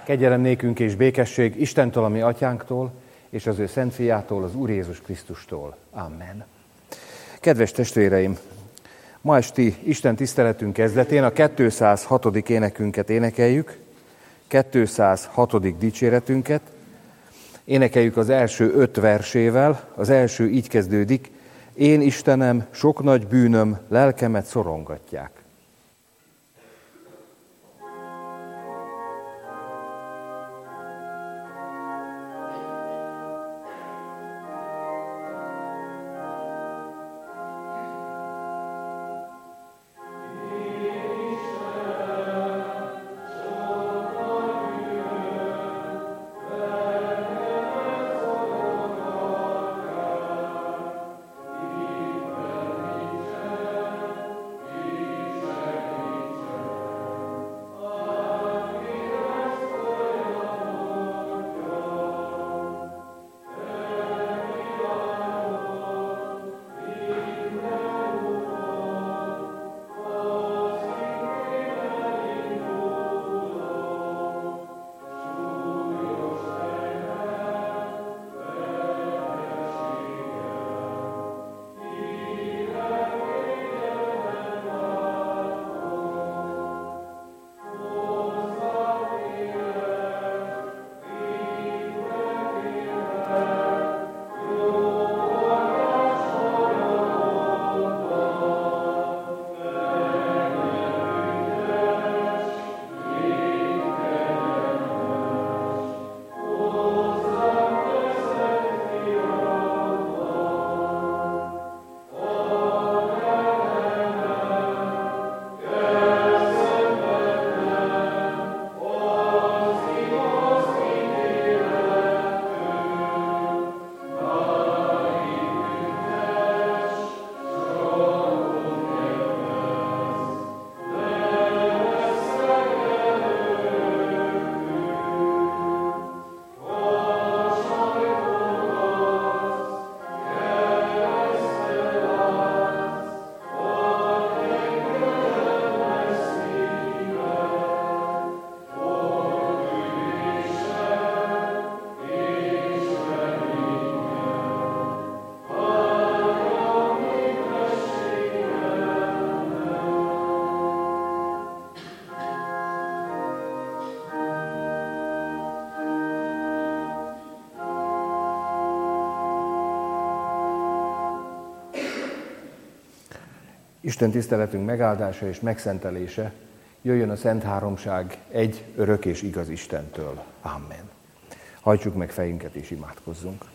Kegyelem nékünk és békesség Istentől, a mi atyánktól, és az ő szent fiától, az Úr Jézus Krisztustól. Amen. Kedves testvéreim, ma esti Isten tiszteletünk kezdetén a 206. énekünket énekeljük, 206. dicséretünket. Énekeljük az első 5 versével, az első így kezdődik: Én Istenem, sok nagy bűnöm, lelkemet szorongatják. Isten tiszteletünk megáldása és megszentelése jöjjön a Szent Háromság egy örök és igaz Istentől. Amen. Hajtsuk meg fejünket és imádkozzunk.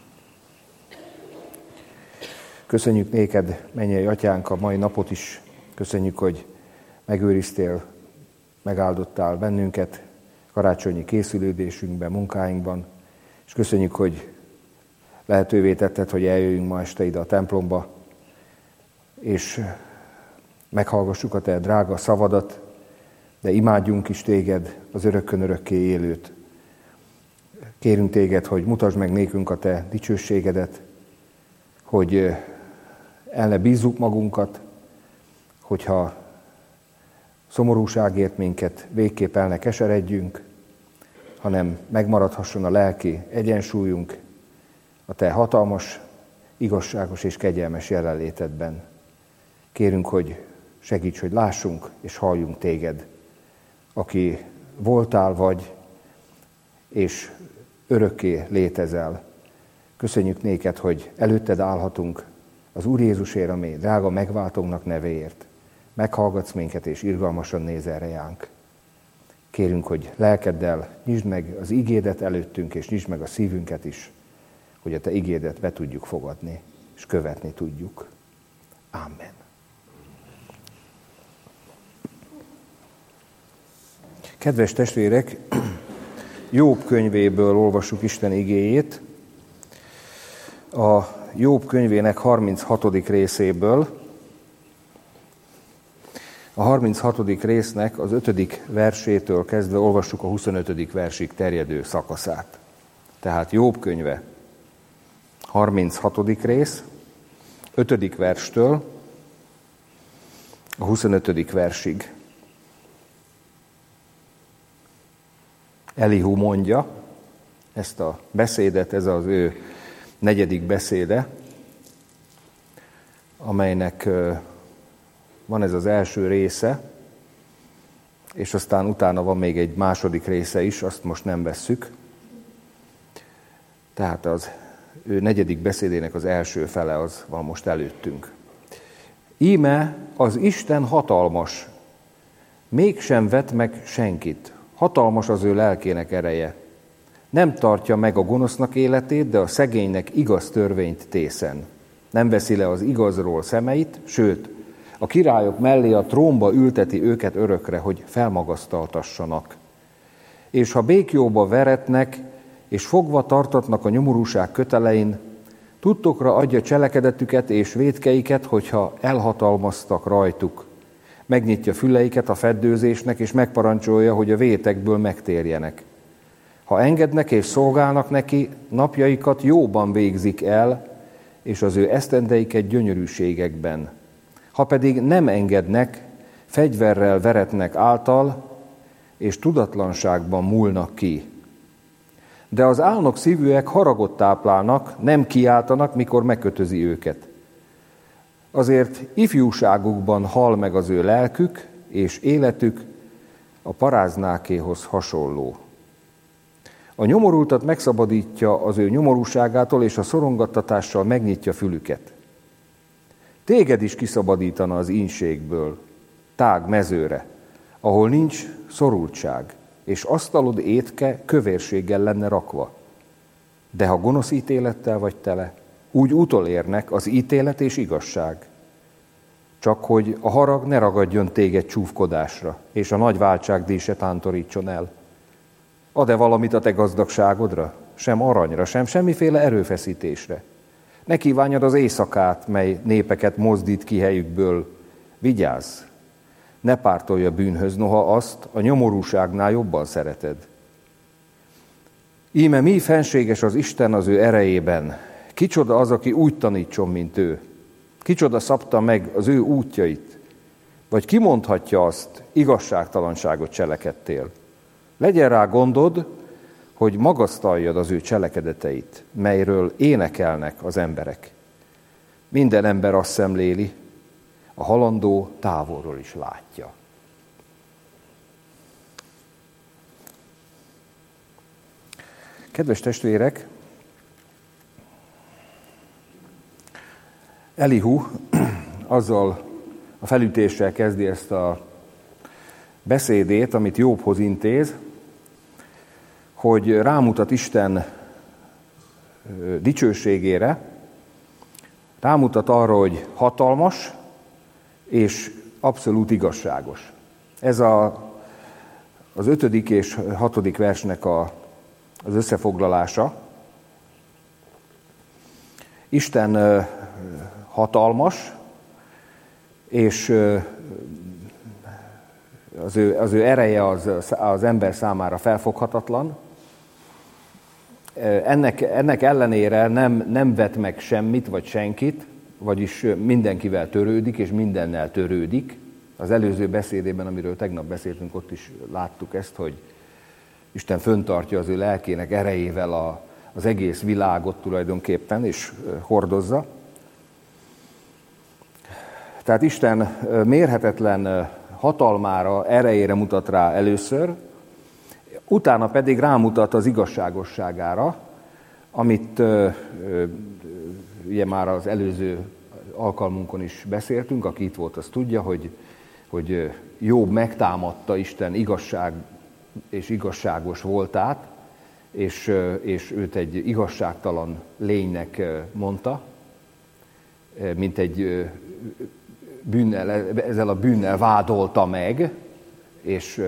Köszönjük néked, mennyei atyánk, a mai napot is. Köszönjük, hogy megőriztél, megáldottál bennünket karácsonyi készülődésünkben, munkáinkban, és köszönjük, hogy lehetővé tetted, hogy eljöjjünk ma este ide a templomba, és meghallgassuk a te drága szavadat, de imádjunk is téged, az örökkön örökké élőt. Kérünk téged, hogy mutasd meg nékünk a te dicsőségedet, hogy el ne bízzuk magunkat, hogyha szomorúságért minket végképp el ne keseredjünk, hanem megmaradhasson a lelki egyensúlyunk a te hatalmas, igazságos és kegyelmes jelenlétedben. Kérünk, hogy segíts, hogy lássunk és halljunk téged, aki voltál vagy, és örökké létezel. Köszönjük néked, hogy előtted állhatunk az Úr Jézusért, ami drága megváltónknak nevéért. Meghallgatsz minket, és irgalmasan nézel ránk. Kérünk, hogy lelkeddel nyisd meg az igédet előttünk, és nyisd meg a szívünket is, hogy a te igédet be tudjuk fogadni, és követni tudjuk. Amen. Kedves testvérek, Jób könyvéből olvassuk Isten igéjét, a Jób könyvének 36. részéből. A 36. résznek az 5. versétől kezdve olvassuk a 25. versig terjedő szakaszát. Tehát Jób könyve, 36. rész, 5. verstől a 25. versig. Elihu mondja ezt a beszédet, ez az ő 4. beszéde, amelynek van ez az első része, és aztán utána van még egy második része is, azt most nem vesszük. Tehát az ő 4. beszédének az első fele az van most előttünk. Íme az Isten hatalmas, mégsem vet meg senkit. Hatalmas az ő lelkének ereje. Nem tartja meg a gonosznak életét, de a szegénynek igaz törvényt tészen. Nem veszi le az igazról szemeit, sőt, a királyok mellé a trónba ülteti őket örökre, hogy felmagasztaltassanak. És ha békjóba veretnek, és fogva tartatnak a nyomorúság kötelein, tudtokra adja cselekedetüket és vétkeiket, hogyha elhatalmaztak rajtuk. Megnyitja füleiket a feddőzésnek, és megparancsolja, hogy a vétekből megtérjenek. Ha engednek és szolgálnak neki, napjaikat jóban végzik el, és az ő esztendeiket gyönyörűségekben. Ha pedig nem engednek, fegyverrel veretnek által, és tudatlanságban múlnak ki. De az álnok szívűek haragot táplálnak, nem kiáltanak, mikor megkötözi őket. Azért ifjúságukban hal meg az ő lelkük, és életük a paráznákéhoz hasonló. A nyomorultat megszabadítja az ő nyomorúságától, és a szorongattatással megnyitja fülüket. Téged is kiszabadítana az ínségből, tág mezőre, ahol nincs szorultság, és asztalod étke kövérséggel lenne rakva. De ha gonosz ítélettel vagy tele, úgy utolérnek az ítélet és igazság. Csak hogy a harag ne ragadjon téged csúfkodásra, és a nagy váltságdíj se tántorítson el. Ad-e valamit a te gazdagságodra? Sem aranyra, sem semmiféle erőfeszítésre. Ne kívánjad az éjszakát, mely népeket mozdít ki helyükből. Vigyázz! Ne pártolj a bűnhöz, noha azt a nyomorúságnál jobban szereted. Íme mi fenséges az Isten az ő erejében. Kicsoda az, aki úgy tanítson, mint ő? Kicsoda szabta meg az ő útjait? Vagy ki mondhatja azt, igazságtalanságot cselekedtél? Legyen rá gondod, hogy magasztaljad az ő cselekedeteit, melyről énekelnek az emberek. Minden ember azt szemléli, a halandó távolról is látja. Kedves testvérek, Elihu azzal a felütéssel kezdi ezt a beszédét, amit Jobbhoz intéz, hogy rámutat Isten dicsőségére, rámutat arra, hogy hatalmas és abszolút igazságos. Ez az 5. és 6. versnek az összefoglalása. Isten hatalmas, és az ő ereje az ember számára felfoghatatlan. Ennek ellenére nem vet meg semmit vagy senkit, vagyis mindenkivel törődik, és mindennel törődik. Az előző beszédében, amiről tegnap beszéltünk, ott is láttuk ezt, hogy Isten föntartja az ő lelkének erejével az egész világot tulajdonképpen, és hordozza. Tehát Isten mérhetetlen hatalmára, erejére mutat rá először, utána pedig rámutat az igazságosságára, amit ugye már az előző alkalmunkon is beszéltünk, aki itt volt, az tudja, hogy Jobb megtámadta Isten igazság és igazságos voltát, és őt egy igazságtalan lénynek mondta, mint egy ezzel a bűnnel vádolta meg, és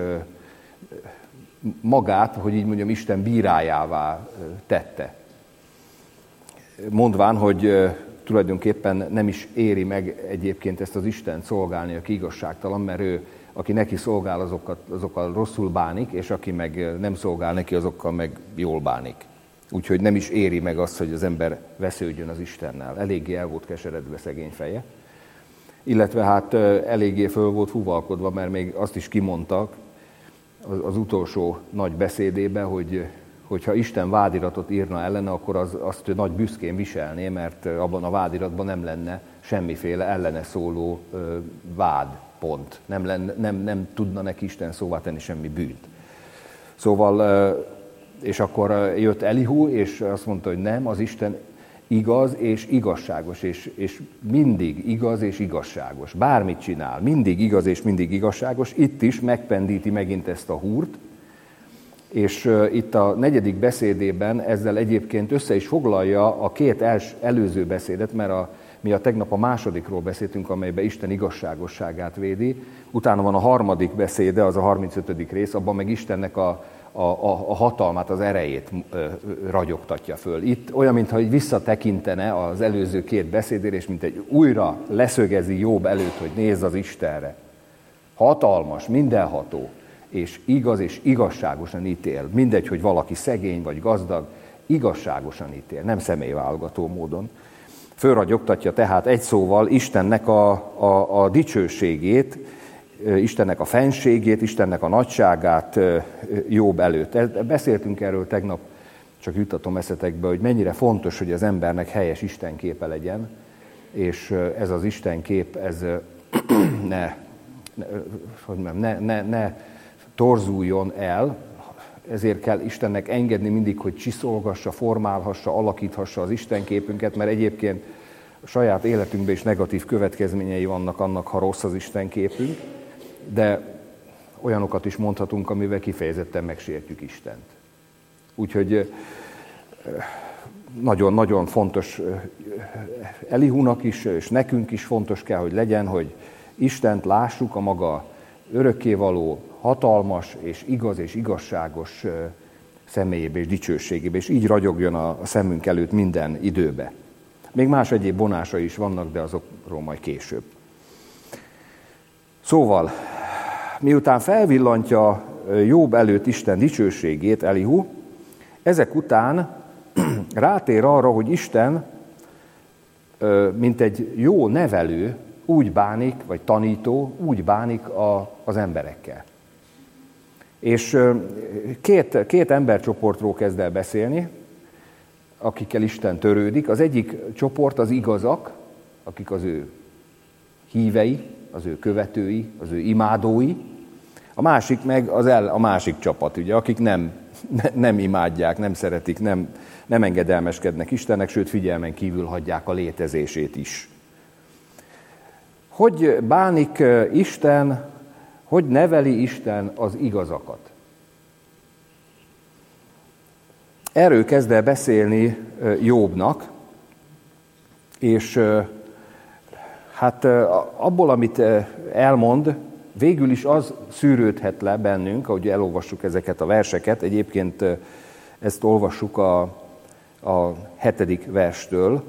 magát, hogy így mondjam, Isten bírájává tette. Mondván, hogy tulajdonképpen nem is éri meg egyébként ezt az Istent szolgálni, aki igazságtalan, mert ő, aki neki szolgál, azokkal rosszul bánik, és aki meg nem szolgál neki, azokkal meg jól bánik. Úgyhogy nem is éri meg azt, hogy az ember vesződjön az Istennel. Eléggé el volt keseredve szegény feje. Illetve hát eléggé föl volt fuvalkodva, mert még azt is kimondtak, az utolsó nagy beszédébe, hogyha Isten vádiratot írna ellene, akkor azt ő nagy büszkén viselné, mert abban a vádiratban nem lenne semmiféle ellene szóló vádpont. Nem tudna neki Isten szóvá tenni semmi bűnt. Szóval, és akkor jött Elihu, és azt mondta, hogy nem, az Isten igaz és igazságos, és mindig igaz és igazságos. Bármit csinál, mindig igaz és mindig igazságos. Itt is megpendíti megint ezt a húrt, és itt a 4. beszédében ezzel egyébként össze is foglalja a 2 előző beszédet, mert mi tegnap a másodikról beszéltünk, amelyben Isten igazságosságát védi. Utána van a 3. beszéde, az a 35. rész, abban meg Istennek a hatalmát, az erejét ragyogtatja föl. Itt olyan, mintha így visszatekintene az előző 2 beszédére, és mint egy újra leszögezi Jobb előtt, hogy nézz az Istenre. Hatalmas, mindenható, és igaz és igazságosan ítél. Mindegy, hogy valaki szegény vagy gazdag, igazságosan ítél, nem személyválogató módon. Fölragyogtatja tehát egy szóval Istennek a dicsőségét, Istennek a fenségét, Istennek a nagyságát Jobb előtt. Beszéltünk erről tegnap, csak juttatom eszetekbe, hogy mennyire fontos, hogy az embernek helyes istenképe legyen, és ez az istenkép, ez ne torzuljon el, ezért kell Istennek engedni mindig, hogy csiszolgassa, formálhassa, alakíthassa az istenképünket, mert egyébként a saját életünkben is negatív következményei vannak annak, ha rossz az istenképünk, de olyanokat is mondhatunk, amivel kifejezetten megsértjük Istent. Úgyhogy nagyon-nagyon fontos Elihunak is, és nekünk is fontos kell, hogy legyen, hogy Istent lássuk a maga örökkévaló, hatalmas és igaz és igazságos személyébe és dicsőségébe, és így ragyogjon a szemünk előtt minden időbe. Még más egyéb vonásai is vannak, de azokról majd később. Szóval, miután felvillantja Jobb előtt Isten dicsőségét Elihu, ezek után rátér arra, hogy Isten, mint egy jó nevelő, úgy bánik, vagy tanító, úgy bánik az emberekkel. És két embercsoportról kezd el beszélni, akikkel Isten törődik. Az egyik csoport az igazak, akik az ő hívei, az ő követői, az ő imádói. A másik meg a másik csapat, ugye, akik nem imádják, nem szeretik, nem engedelmeskednek Istennek, sőt figyelmen kívül hagyják a létezését is. Hogy bánik Isten, hogy neveli Isten az igazakat? Erről kezd el beszélni Jobbnak, és hát abból, amit elmond, végül is az szűrődhet le bennünk, ahogy elolvassuk ezeket a verseket. Egyébként ezt olvassuk a 7. verstől,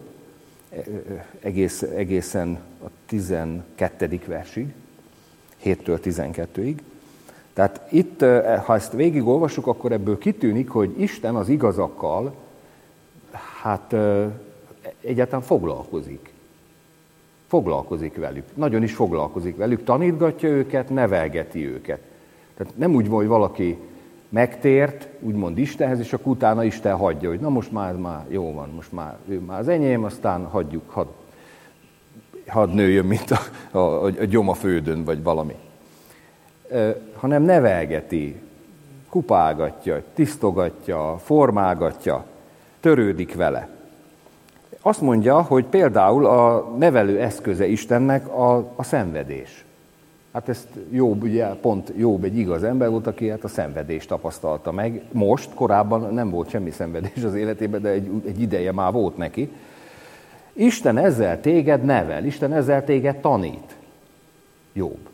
egészen a 12. versig, 7-től 12-ig. Tehát itt, ha ezt végigolvassuk, akkor ebből kitűnik, hogy Isten az igazakkal hát egyáltalán foglalkozik. Foglalkozik velük. Nagyon is foglalkozik velük. Tanítgatja őket, nevelgeti őket. Tehát nem úgy van, hogy valaki megtért, úgymond Istenhez, és akkor utána Isten hagyja, hogy na most már jó van, most már ő már az enyém, aztán hagyjuk, hadd nőjön, mint a gyom a földön, vagy valami. Hanem nevelgeti, kupálgatja, tisztogatja, formálgatja, törődik vele. Azt mondja, hogy például a nevelő eszköze Istennek a szenvedés. Hát ezt Jobb, ugye pont Jobb egy igaz ember volt, aki hát a szenvedést tapasztalta meg. Most, korábban nem volt semmi szenvedés az életében, de egy ideje már volt neki. Isten ezzel téged nevel, Isten ezzel téged tanít. Jobb.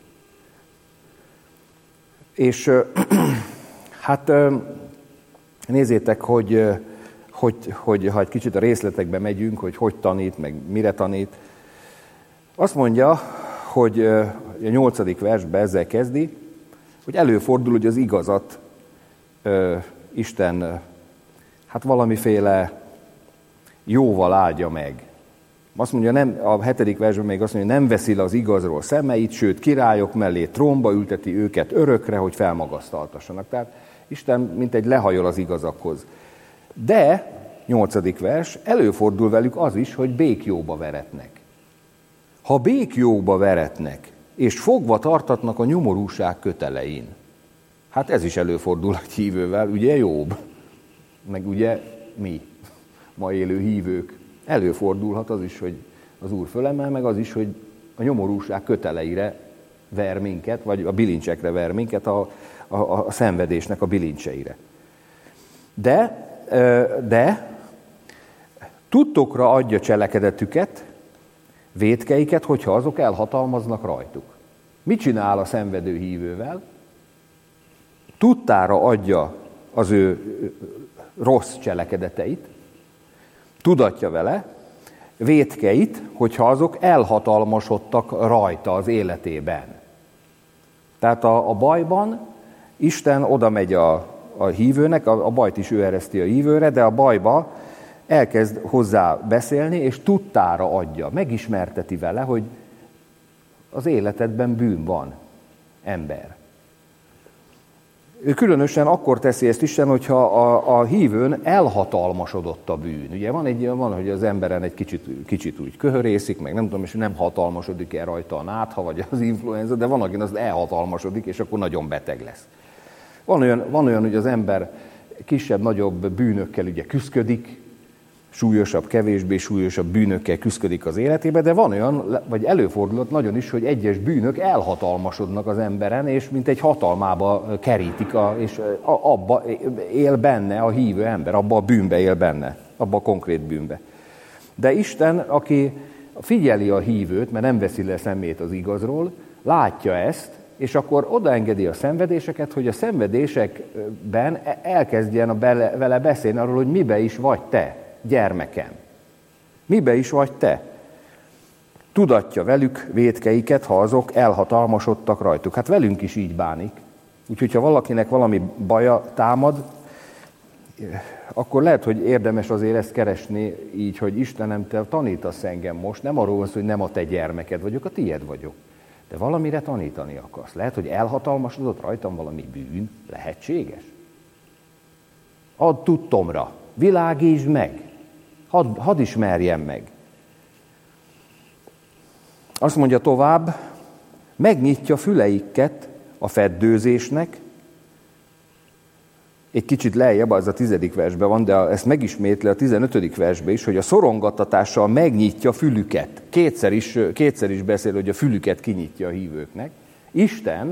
És hát nézzétek, hogy ha egy kicsit a részletekbe megyünk, hogy tanít, meg mire tanít. Azt mondja, hogy a 8. versben ezzel kezdi, hogy előfordul, hogy az igazat Isten hát valamiféle jóval áldja meg. Azt mondja, a 7. versben még azt mondja, nem veszi le az igazról szemeit, sőt királyok mellé trónba ülteti őket örökre, hogy felmagasztaltassanak. Tehát Isten mintegy lehajol az igazakhoz. De, 8. vers, előfordul velük az is, hogy békjóba veretnek. Ha békjóba veretnek, és fogva tartatnak a nyomorúság kötelein, hát ez is előfordul egy hívővel, ugye Jobb, meg ugye mi, ma élő hívők. Előfordulhat az is, hogy az Úr fölemel, meg az is, hogy a nyomorúság köteleire ver minket, vagy a bilincsekre ver minket, a szenvedésnek a bilincseire. De tudtokra adja cselekedetüket, vétkeiket, hogyha azok elhatalmaznak rajtuk. Mit csinál a szenvedő hívővel? Tudtára adja az ő rossz cselekedeteit, tudatja vele, vétkeit, hogyha azok elhatalmasodtak rajta az életében. Tehát a bajban Isten oda megy a hívőnek, a bajt is ő ereszti a hívőre, de a bajba elkezd hozzá beszélni, és tudtára adja, megismerteti vele, hogy az életedben bűn van, ember. Ő különösen akkor teszi ezt Isten, hogyha a hívőn elhatalmasodott a bűn. Ugye van, hogy az emberen egy kicsit úgy köhörészik, meg nem tudom, és nem hatalmasodik el rajta a nátha, vagy az influenza, de van, akin az elhatalmasodik, és akkor nagyon beteg lesz. Van olyan, hogy az ember kisebb-nagyobb bűnökkel ugye küszködik, súlyosabb, kevésbé súlyosabb bűnökkel küszködik az életébe, de van olyan, vagy előfordulhat nagyon is, hogy egyes bűnök elhatalmasodnak az emberen, és mint egy hatalmába kerítik, és abba él benne a hívő ember, abba a bűnbe él benne, abba a konkrét bűnbe. De Isten, aki figyeli a hívőt, mert nem veszi le szemét az igazról, látja ezt, és akkor odaengedi a szenvedéseket, hogy a szenvedésekben elkezdjen vele beszélni arról, hogy mibe is vagy te, gyermekem. Mibe is vagy te? Tudatja velük vétkeiket, ha azok elhatalmasodtak rajtuk. Hát velünk is így bánik. Úgyhogy ha valakinek valami baja támad, akkor lehet, hogy érdemes azért ezt keresni így, hogy Istenem, te tanítasz engem most, nem arról van szó, hogy nem a te gyermeked vagyok, a tied vagyok. De valamire tanítani akarsz. Lehet, hogy elhatalmasodott rajtam valami bűn, lehetséges. Add tudtomra, világítsd meg, hadd ismerjem meg. Azt mondja tovább, megnyitja füleiket a feddőzésnek, egy kicsit lejjebb, az a 10. versben van, de ezt megismétli a 15. versben is, hogy a szorongattatással megnyitja fülüket. Kétszer is beszél, hogy a fülüket kinyitja a hívőknek. Isten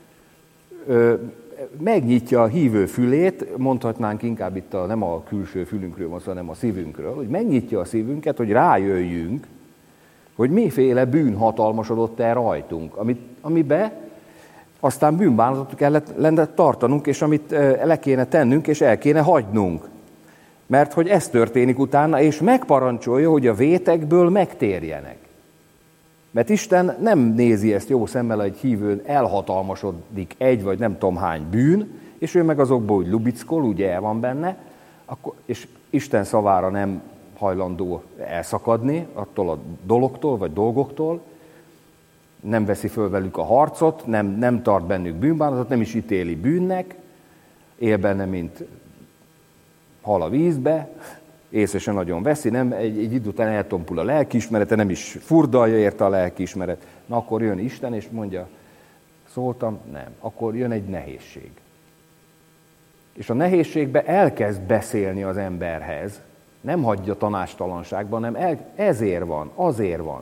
megnyitja a hívő fülét, mondhatnánk inkább itt nem a külső fülünkről van szó, hanem a szívünkről, hogy megnyitja a szívünket, hogy rájöjjünk, hogy miféle bűn hatalmasodott el rajtunk, amiben aztán bűnbánatot kellett tartanunk, és amit le kéne tennünk, és el kéne hagynunk. Mert hogy ez történik utána, és megparancsolja, hogy a vétekből megtérjenek. Mert Isten nem nézi ezt jó szemmel, egy hívőn elhatalmasodik egy vagy nem tudom hány bűn, és ő meg azokból úgy lubickol, úgy el van benne, és Isten szavára nem hajlandó elszakadni attól a dologtól vagy dolgoktól, nem veszi föl velük a harcot, nem tart bennük bűnbánatot, nem is ítéli bűnnek, él benne, mint hal a vízbe, észre se nagyon veszi, nem, egy idő után eltompul a lelkiismerete, nem is furdalja érte a lelkiismeret. Na akkor jön Isten, és mondja, szóltam, nem. Akkor jön egy nehézség. És a nehézségbe elkezd beszélni az emberhez, nem hagyja tanácstalanságban, hanem ezért van, azért van.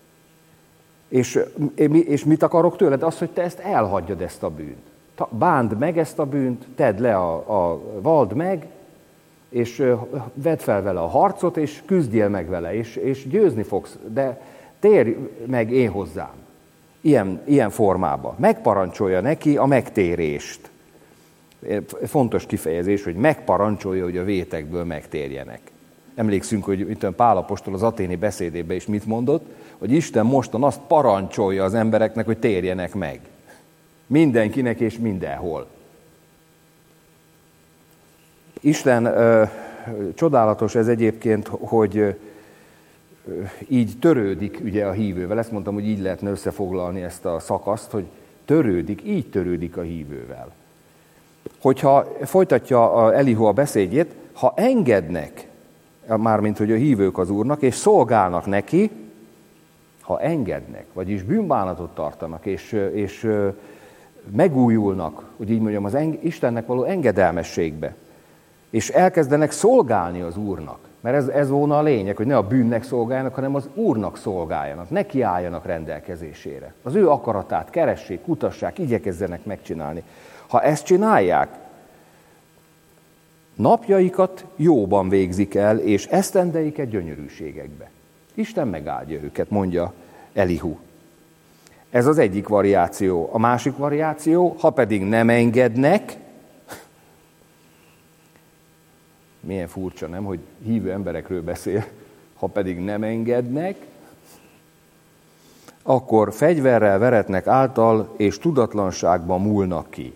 És mit akarok tőled? Az, hogy te ezt elhagyjad, ezt a bűnt. Bánd meg ezt a bűnt, tedd le vald meg, és vedd fel vele a harcot, és küzdjél meg vele, és győzni fogsz, de térj meg én hozzám. Ilyen formában. Megparancsolja neki a megtérést. Fontos kifejezés, hogy megparancsolja, hogy a vétekből megtérjenek. Emlékszünk, hogy itt Pál apostol az athéni beszédében is mit mondott, hogy Isten mostan azt parancsolja az embereknek, hogy térjenek meg. Mindenkinek és mindenhol. Isten, csodálatos ez egyébként, hogy így törődik ugye a hívővel. Ezt mondtam, hogy így lehetne összefoglalni ezt a szakaszt, hogy így törődik a hívővel. Hogyha folytatja Elihu a beszédjét, ha engednek, mármint hogy a hívők az Úrnak, és szolgálnak neki, ha engednek, vagyis bűnbánatot tartanak, és megújulnak, hogy így mondjam, az Istennek való engedelmességbe, és elkezdenek szolgálni az Úrnak, mert ez volna a lényeg, hogy ne a bűnnek szolgáljanak, hanem az Úrnak szolgáljanak, neki álljanak rendelkezésére. Az ő akaratát keressék, kutassák, igyekezzenek megcsinálni. Ha ezt csinálják, napjaikat jóban végzik el, és esztendeiket gyönyörűségekbe. Isten megáldja őket, mondja Elihu. Ez az egyik variáció. A másik variáció, ha pedig nem engednek, milyen furcsa, nem, hogy hívő emberekről beszél, ha pedig nem engednek, akkor fegyverrel veretnek által, és tudatlanságban múlnak ki.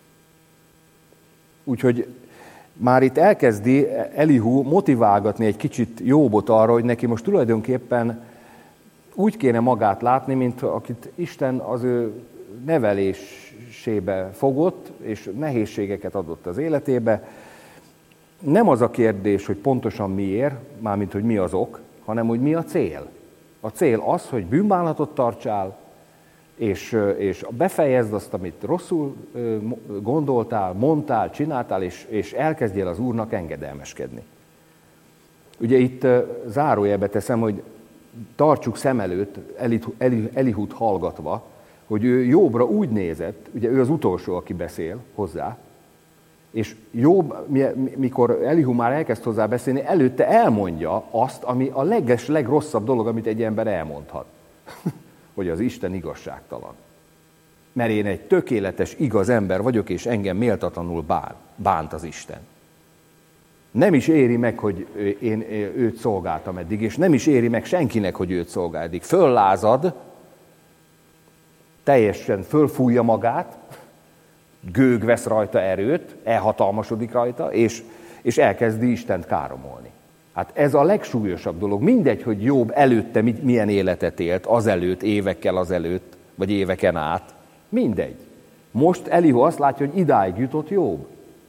Úgyhogy már itt elkezdi Elihu motiválgatni egy kicsit Jóbot arra, hogy neki most tulajdonképpen úgy kéne magát látni, mint akit Isten az ő nevelésébe fogott, és nehézségeket adott az életébe. Nem az a kérdés, hogy pontosan miért, mármint hogy mi az ok, hanem hogy mi a cél. A cél az, hogy bűnbánatot tartsál, és befejezd azt, amit rosszul gondoltál, mondtál, csináltál, és elkezdjél az Úrnak engedelmeskedni. Ugye itt zárójelbe teszem, hogy tartsuk szem előtt Elihut hallgatva, hogy ő Jóbra úgy nézett, ugye ő az utolsó, aki beszél hozzá, és Job, mikor Elihu már elkezd hozzá beszélni, előtte elmondja azt, ami a legrosszabb dolog, amit egy ember elmondhat. Hogy az Isten igazságtalan. Mert én egy tökéletes, igaz ember vagyok, és engem méltatlanul bánt az Isten. Nem is éri meg, hogy én őt szolgáltam eddig, és nem is éri meg senkinek, hogy őt szolgál eddig. Föllázad, teljesen fölfújja magát, gőg vesz rajta erőt, elhatalmasodik rajta, és elkezdi Istent káromolni. Hát ez a legsúlyosabb dolog. Mindegy, hogy Jobb előtte milyen életet élt, azelőtt, évekkel azelőtt, vagy éveken át. Mindegy. Most Elihu azt látja, hogy idáig jutott Jobb.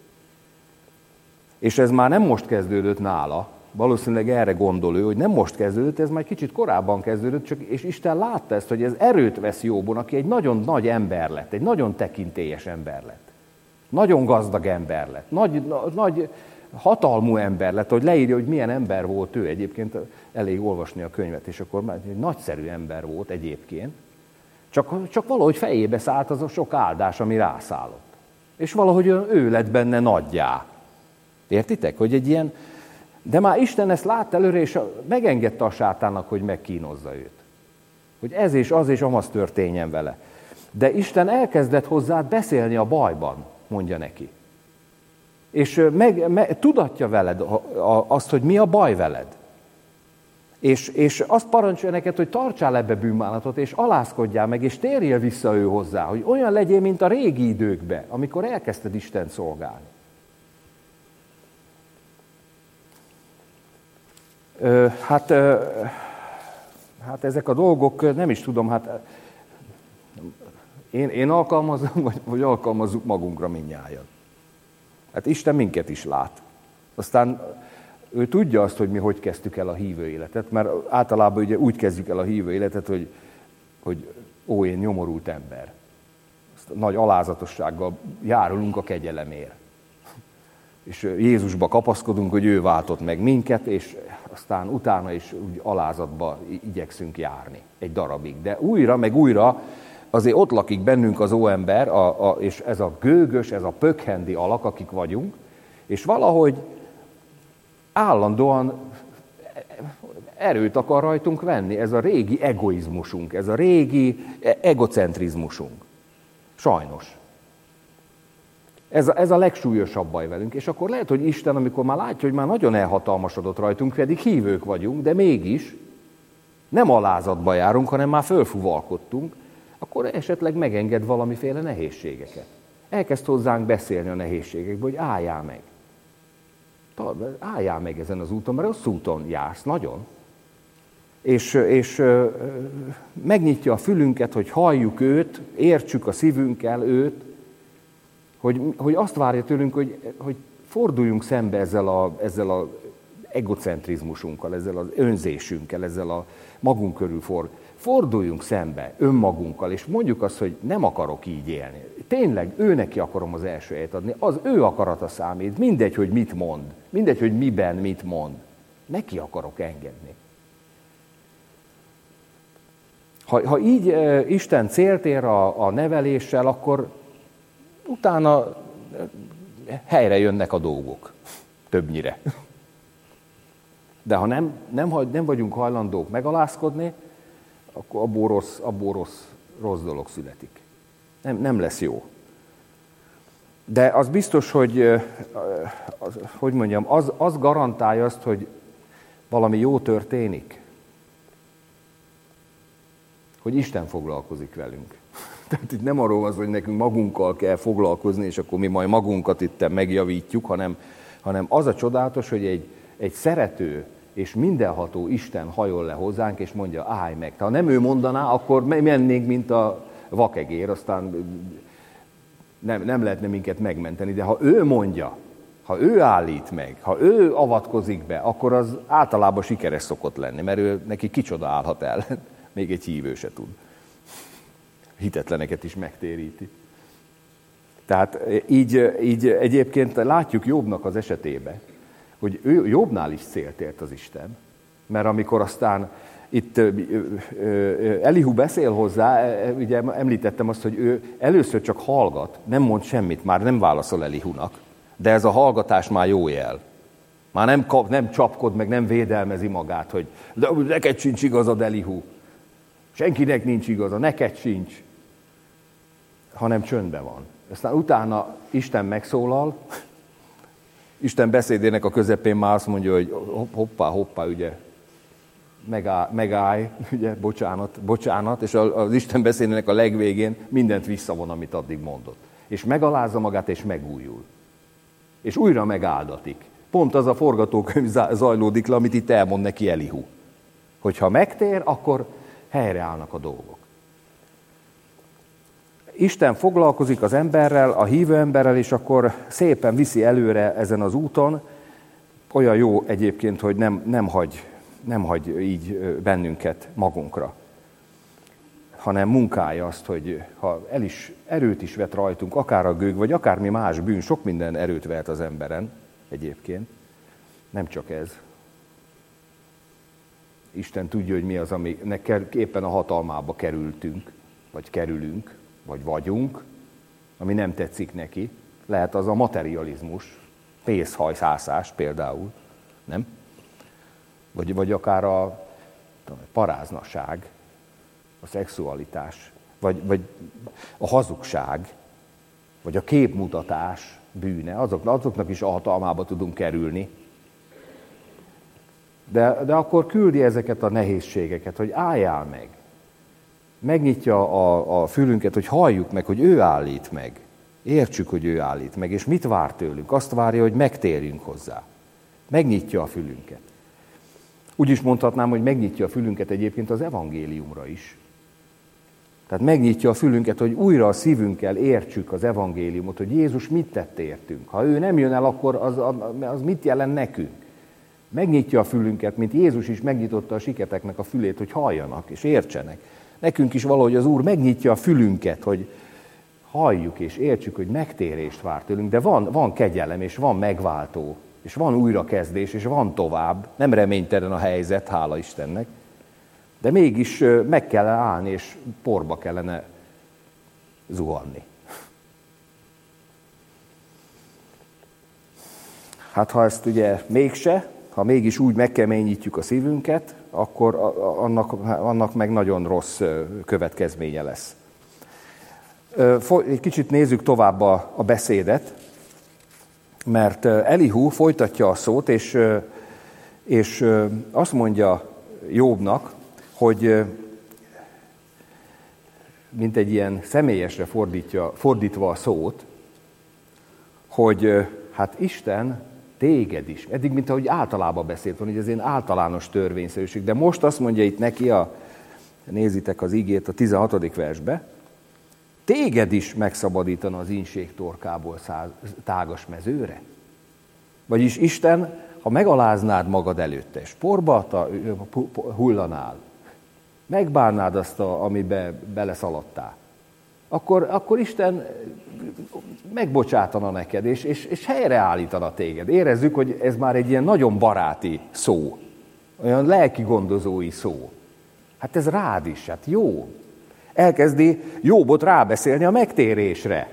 És ez már nem most kezdődött nála, valószínűleg erre gondol ő, hogy nem most kezdődött, ez már kicsit korábban kezdődött, és Isten látta ezt, hogy ez erőt vesz Jobbon, aki egy nagyon nagy ember lett, egy nagyon tekintélyes ember lett. Nagyon gazdag ember lett, nagy hatalmú ember lett, hogy leírja, hogy milyen ember volt ő. Egyébként elég olvasni a könyvet, és akkor már egy nagyszerű ember volt egyébként. Csak valahogy fejébe szállt az a sok áldás, ami rászállott. És valahogy ő lett benne nagyjá. Értitek? Hogy egy ilyen... De már Isten ezt látta előre, és megengedte a sátánnak, hogy megkínozza őt. Hogy ez és amaz történjen vele. De Isten elkezdett hozzád beszélni a bajban, mondja neki. És tudatja veled azt, hogy mi a baj veled. És azt parancsolja neked, hogy tartsál ebbe bűnbánatot, és alázkodjál meg, és térjél vissza ő hozzá, hogy olyan legyél, mint a régi időkben, amikor elkezdted Istent szolgálni. Hát ezek a dolgok, nem is tudom, én alkalmazom, vagy alkalmazzuk magunkra mindnyájan. Hát Isten minket is lát. Aztán ő tudja azt, hogy mi hogy kezdtük el a hívő életet, mert általában ugye úgy kezdjük el a hívő életet, hogy én nyomorult ember. Azt nagy alázatossággal járulunk a kegyelemért. És Jézusba kapaszkodunk, hogy ő váltott meg minket, és aztán utána is úgy alázatba igyekszünk járni egy darabig. De újra, meg újra azért ott lakik bennünk az óember, és ez a gőgös, ez a pökhendi alak, akik vagyunk, és valahogy állandóan erőt akar rajtunk venni, ez a régi egoizmusunk, ez a régi egocentrizmusunk. Sajnos. Ez a legsúlyosabb baj velünk, és akkor lehet, hogy Isten, amikor már látja, hogy már nagyon elhatalmasodott rajtunk, pedig hívők vagyunk, de mégis nem alázatba járunk, hanem már fölfuvalkodtunk, akkor esetleg megenged valamiféle nehézségeket. Elkezd hozzánk beszélni a nehézségekből, hogy álljál meg. Álljál meg ezen az úton, mert rossz úton jársz, nagyon. és megnyitja a fülünket, hogy halljuk őt, értsük a szívünkkel őt, hogy azt várja tőlünk, hogy forduljunk szembe ezzel a egocentrizmusunkkal, ezzel az önzésünkkel, ezzel a magunk körül forduljunk szembe önmagunkkal, és mondjuk azt, hogy nem akarok így élni. Tényleg ő neki akarom az első helyet adni, az ő akarata számít, mindegy, hogy mit mond, mindegy, hogy miben mit mond. Neki akarok engedni. Ha így Isten célt ér a neveléssel, akkor utána helyre jönnek a dolgok, többnyire. De ha nem vagyunk hajlandók megalázkodni, akkor abból rossz dolog születik. Nem lesz jó. De az biztos, hogy mondjam, az garantálja azt, hogy valami jó történik. Hogy Isten foglalkozik velünk. Tehát itt nem arról van, hogy nekünk magunkkal kell foglalkozni, és akkor mi majd magunkat itt megjavítjuk, hanem az a csodálatos, hogy egy szerető és mindenható Isten hajol le hozzánk, és mondja, állj meg. Ha nem ő mondaná, akkor mennénk, mint a vakegér, aztán nem lehetne minket megmenteni. De ha ő mondja, ha ő állít meg, ha ő avatkozik be, akkor az általában sikeres szokott lenni, mert neki kicsoda állhat el. Még egy hívő se tud. Hitetleneket is megtéríti. Tehát így egyébként látjuk Jobbnak az esetében, hogy ő Jobbnál is célt ért az Isten. Mert amikor aztán itt Elihu beszél hozzá, ugye említettem azt, hogy ő először csak hallgat, nem mond semmit, már nem válaszol Elihunak, de ez a hallgatás már jó jel. Már nem csapkod, meg nem védelmezi magát, hogy de neked sincs igazad, Elihu. Senkinek nincs igaza, neked sincs, hanem csöndben van. Aztán utána Isten megszólal, Isten beszédének a közepén már azt mondja, hogy hoppá, ugye, megállj, ugye, bocsánat, és az Isten beszédének a legvégén mindent visszavon, amit addig mondott. És megalázza magát, és megújul. És újra megáldatik. Pont az a forgatókönyv zajlódik le, amit itt elmond neki Elihu. Hogyha megtér, akkor helyreállnak a dolgok. Isten foglalkozik az emberrel, a hívő emberrel, és akkor szépen viszi előre ezen az úton. Olyan jó egyébként, hogy nem hagy így bennünket magunkra, hanem munkálja azt, hogy ha erőt is vet rajtunk, akár a gőg, vagy akármi más bűn, sok minden erőt vehet az emberen egyébként, nem csak ez. Isten tudja, hogy mi az, aminek éppen a hatalmába kerültünk, vagy kerülünk, vagy vagyunk, ami nem tetszik neki. Lehet az a materializmus, pénzhajszászás például, nem? Vagy akár a paráznaság, a szexualitás, vagy a hazugság, vagy a képmutatás bűne, azoknak is a hatalmába tudunk kerülni. De akkor küldi ezeket a nehézségeket, hogy álljál meg. Megnyitja a fülünket, hogy halljuk meg, hogy ő állít meg. Értsük, hogy ő állít meg, és mit vár tőlünk. Azt várja, hogy megtérjünk hozzá. Megnyitja a fülünket. Úgy is mondhatnám, hogy megnyitja a fülünket egyébként az evangéliumra is. Tehát megnyitja a fülünket, hogy újra a szívünkkel értsük az evangéliumot, hogy Jézus mit tett értünk. Ha ő nem jön el, akkor az mit jelent nekünk? Megnyitja a fülünket, mint Jézus is megnyitotta a siketeknek a fülét, hogy halljanak és értsenek. Nekünk is valahogy az Úr megnyitja a fülünket, hogy halljuk és értsük, hogy megtérést vár tőlünk, de van kegyelem, és van megváltó, és van újrakezdés, és van tovább. Nem reménytelen a helyzet, hála Istennek, de mégis meg kell állni, és porba kellene zuhanni. Hát ha ezt ugye mégse, ha mégis úgy megkeményítjük a szívünket, akkor annak meg nagyon rossz következménye lesz. Egy kicsit nézzük tovább a beszédet, mert Elihu folytatja a szót, és azt mondja Jobbnak, hogy mint egy ilyen személyesre fordítva a szót, hogy hát Isten téged is. Eddig, mint ahogy általában beszélt volna, hogy ez ilyen általános törvényszerűség. De most azt mondja itt neki, nézitek az igét a 16. versbe, téged is megszabadítana az ínség torkából tágas mezőre. Vagyis Isten, ha megaláznád magad előtte, és porba hullanál, megbánnád azt, amibe beleszaladtál, akkor Isten megbocsátana neked, és helyreállítana téged. Érezzük, hogy ez már egy ilyen nagyon baráti szó, olyan lelki gondozói szó. Hát ez rád is, hát jó. Elkezdi Jóbot rábeszélni a megtérésre.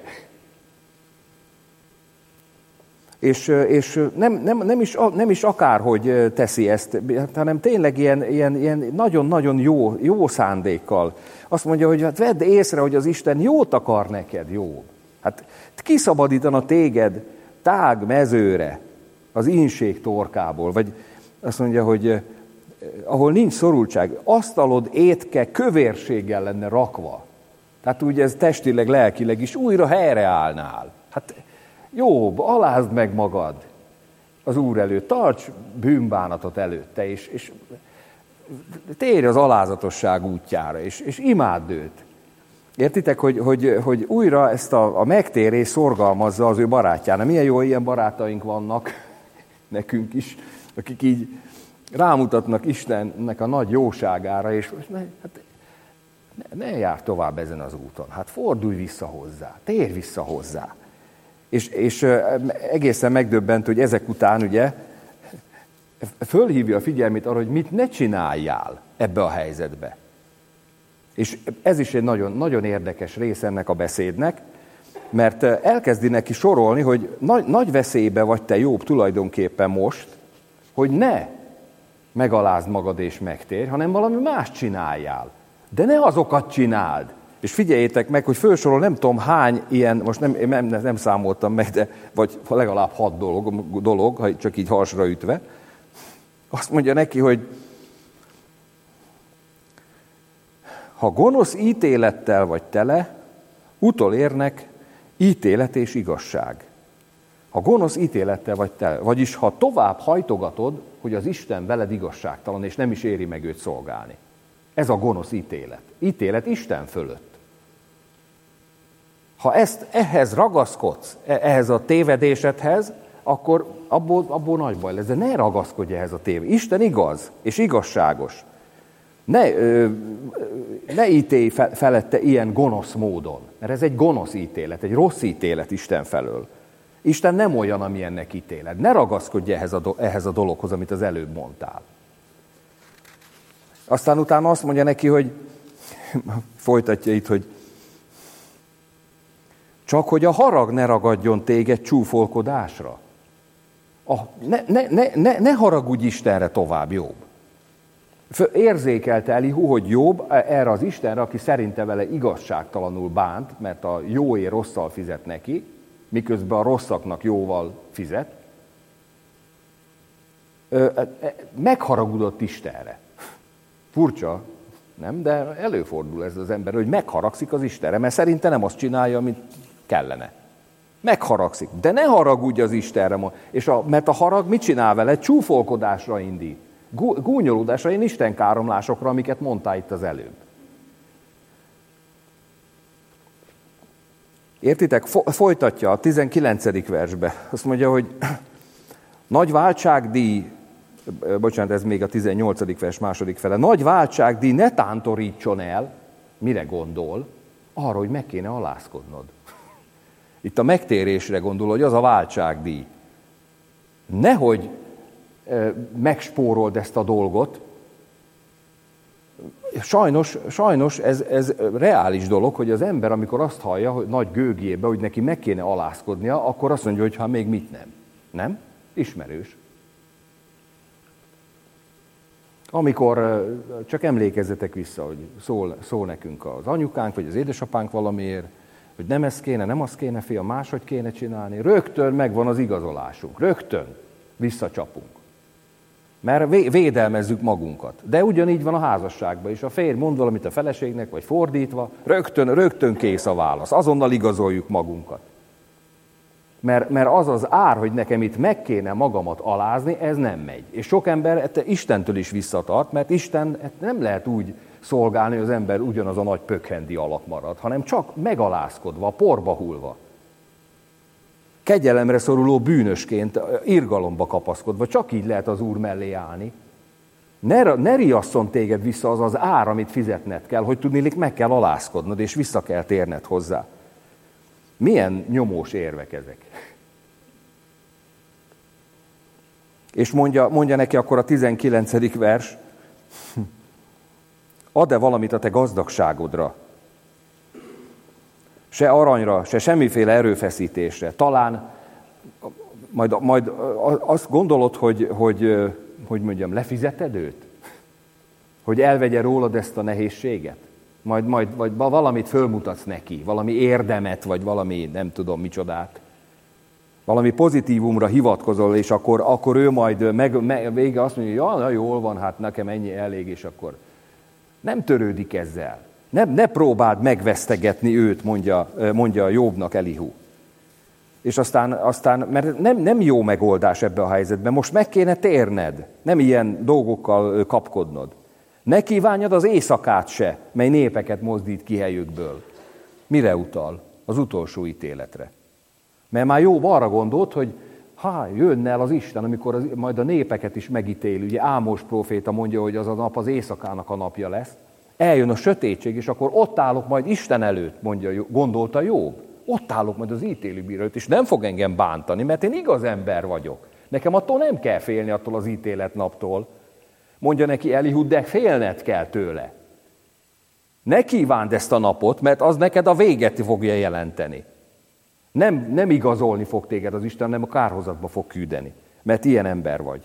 És nem is akárhogy teszi ezt, hanem tényleg ilyen nagyon-nagyon jó szándékkal. Azt mondja, hogy hát vedd észre, hogy az Isten jót akar neked, jó. Hát kiszabadítana téged tág mezőre, az ínség torkából, vagy azt mondja, hogy ahol nincs szorultság, asztalod étke kövérséggel lenne rakva. Tehát úgy ez testileg, lelkileg is újra helyreállnál. Hát Jobb, alázd meg magad az Úr előtt, tarts bűnbánatot előtte, és térj az alázatosság útjára, és imádd őt. Értitek, hogy újra ezt a megtérés szorgalmazza az ő barátjának. Milyen jó, ilyen barátaink vannak nekünk is, akik így rámutatnak Istennek a nagy jóságára, és hát ne járj tovább ezen az úton, hát fordulj vissza hozzá, térj vissza hozzá. És egészen megdöbbent, hogy ezek után ugye fölhívja a figyelmét arra, hogy mit ne csináljál ebbe a helyzetbe. És ez is egy nagyon, nagyon érdekes rész ennek a beszédnek, mert elkezdi neki sorolni, hogy nagy veszélybe vagy te, Jobb, tulajdonképpen most, hogy ne megalázd magad és megtérj, hanem valami más csináljál. De ne azokat csináld. És figyeljétek meg, hogy felsorol nem tudom hány ilyen, most nem számoltam meg, de vagy legalább 6 dolog, csak így harsra ütve. Azt mondja neki, hogy ha gonosz ítélettel vagy tele, utolérnek ítélet és igazság. Ha gonosz ítélettel vagy tele, vagyis ha tovább hajtogatod, hogy az Isten veled igazságtalan, és nem is éri meg őt szolgálni. Ez a gonosz ítélet. Ítélet Isten fölött. Ha ehhez ragaszkodsz, ehhez a tévedésedhez, akkor abból nagy baj lesz. De ne ragaszkodj ehhez a tévedéshez. Isten igaz és igazságos. Ne ítélj felette ilyen gonosz módon, mert ez egy gonosz ítélet, egy rossz ítélet Isten felől. Isten nem olyan, amilyennek ítéled. Ne ragaszkodj ehhez a dologhoz, amit az előbb mondtál. Aztán utána azt mondja neki, hogy folytatja itt, hogy csak hogy a harag ne ragadjon téged csúfolkodásra. Ne haragudj Istenre tovább, Jobb. Érzékelte Elihu, hogy Jobb erre az Istenre, aki szerinte vele igazságtalanul bánt, mert a jóért rosszal fizet neki, miközben a rosszaknak jóval fizet, megharagudott Istenre. Furcsa, nem? De előfordul ez az ember, hogy megharagszik az Istenre, mert szerinte nem azt csinálja, amit kellene. Megharagszik. De ne haragudj az Istenre, mert a harag mit csinál vele? Csúfolkodásra indít. Gúnyolódásra, ilyen istenkáromlásokra, amiket mondtál itt az előbb. Értitek? Folytatja a 19. versbe. Azt mondja, hogy nagy váltságdíj, bocsánat, ez még a 18. vers második fele, nagy váltságdíj ne tántorítson el, mire gondol? Arra, hogy meg kéne alázkodnod. Itt a megtérésre gondol, hogy az a váltságdíj. Nehogy megspórold ezt a dolgot. Sajnos ez reális dolog, hogy az ember, amikor azt hallja, hogy nagy gőgjébe, hogy neki meg kéne alázkodnia, akkor azt mondja, hogy ha még mit nem. Nem? Ismerős. Amikor, csak emlékezzetek vissza, hogy szól nekünk az anyukánk, vagy az édesapánk valamiért, hogy nem ez kéne, nem az kéne, fiam, máshogy kéne csinálni. Rögtön megvan az igazolásunk. Rögtön visszacsapunk. Mert védelmezzük magunkat. De ugyanígy van a házasságban is. A férj mond valamit a feleségnek, vagy fordítva, rögtön kész a válasz. Azonnal igazoljuk magunkat. Mert az az ár, hogy nekem itt meg kéne magamat alázni, ez nem megy. És sok ember Istentől is visszatart, mert Isten nem lehet úgy szolgálni, hogy az ember ugyanaz a nagy pökhendi alak marad, hanem csak megalázkodva, porba hullva. Kegyelemre szoruló bűnösként, irgalomba kapaszkodva, csak így lehet az Úr mellé állni. Ne riasszon téged vissza az az ár, amit fizetned kell, hogy tudniillik meg kell alázkodnod, és vissza kell térned hozzá. Milyen nyomós érvek ezek? És mondja neki akkor a 19. vers, add-e valamit a te gazdagságodra? Se aranyra, se semmiféle erőfeszítésre. Talán majd azt gondolod, hogy mondjam, lefizeted őt? Hogy elvegye rólad ezt a nehézséget? Vagy valamit fölmutatsz neki, valami érdemet, vagy valami nem tudom micsodát. Valami pozitívumra hivatkozol, és akkor ő majd vége azt mondja, hogy ja, jól van, hát nekem ennyi elég, és akkor nem törődik ezzel. Ne próbáld megvesztegetni őt, mondja Jobbnak Elihu. És aztán mert nem jó megoldás ebbe a helyzetben, most meg kéne térned, nem ilyen dolgokkal kapkodnod. Ne kívánjad az éjszakát se, mely népeket mozdít ki helyükből. Mire utal? Az utolsó ítéletre. Mert már Jobb arra gondolt, hogy jönne el az Isten, amikor majd a népeket is megítél. Ugye Ámos próféta mondja, hogy az a nap az éjszakának a napja lesz. Eljön a sötétség, és akkor ott állok majd Isten előtt, gondolta Jobb. Ott állok majd az ítélőbíró előtt, és nem fog engem bántani, mert én igaz ember vagyok. Nekem attól nem kell félni, attól az ítéletnaptól. Mondja neki Elihu, de félned kell tőle. Ne kívánd ezt a napot, mert az neked a véget fogja jelenteni. Nem igazolni fog téged az Isten, hanem a kárhozatba fog küldeni, mert ilyen ember vagy.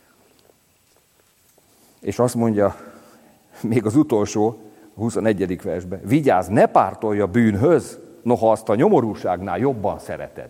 És azt mondja, még az utolsó, 21. versben, vigyázz, ne pártolj a bűnhöz, noha azt a nyomorúságnál jobban szereted.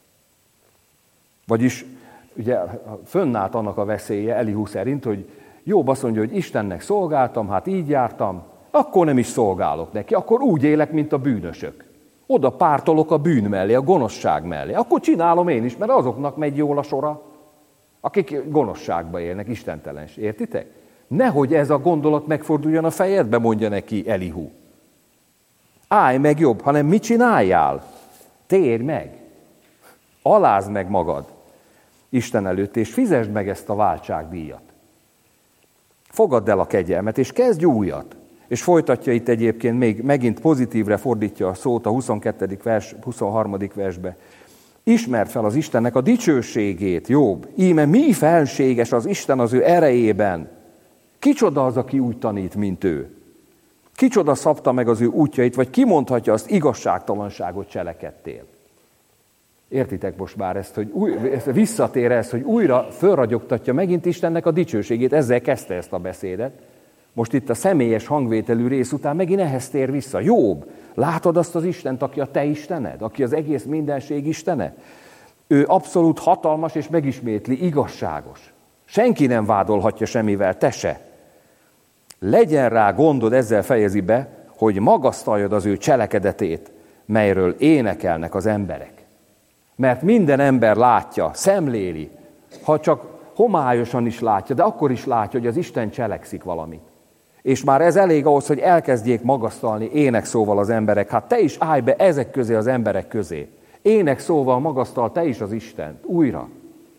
Vagyis ugye fönnállt annak a veszélye Elihu szerint, hogy Jobb azt mondja, hogy Istennek szolgáltam, hát így jártam, akkor nem is szolgálok neki, akkor úgy élek, mint a bűnösök. Oda pártolok a bűn mellé, a gonoszság mellé. Akkor csinálom én is, mert azoknak megy jól a sora, akik gonoszságba élnek, istentelenség. Értitek? Nehogy ez a gondolat megforduljon a fejedbe, mondja neki Elihu. Állj meg Jobb, hanem mit csináljál? Térj meg. Alázd meg magad Isten előtt, és fizesd meg ezt a váltságdíjat. Fogadd el a kegyelmet, és kezdj újat. És folytatja itt egyébként még megint pozitívre fordítja a szót a 22. vers, 23. versbe. Ismerd fel az Istennek a dicsőségét, Jobb. Íme mi felséges az Isten az ő erejében. Kicsoda az, aki úgy tanít, mint ő? Kicsoda szabta meg az ő útjait, vagy ki mondhatja azt, igazságtalanságot cselekedtél? Értitek most már ezt, hogy visszatér ezt, hogy újra fölragyogtatja megint Istennek a dicsőségét, ezzel kezdte ezt a beszédet. Most itt a személyes hangvételű rész után megint ehhez tér vissza. Jobb, látod azt az Istent, aki a te Istened, aki az egész mindenség Istene? Ő abszolút hatalmas és megismétli, igazságos. Senki nem vádolhatja semmivel, te se. Legyen rá gondod, ezzel fejezi be, hogy magasztaljad az ő cselekedetét, melyről énekelnek az emberek. Mert minden ember látja, szemléli, ha csak homályosan is látja, de akkor is látja, hogy az Isten cselekszik valamit. És már ez elég ahhoz, hogy elkezdjék magasztalni énekszóval az emberek. Hát te is állj be ezek közé az emberek közé. Énekszóval magasztal te is az Istent. Újra.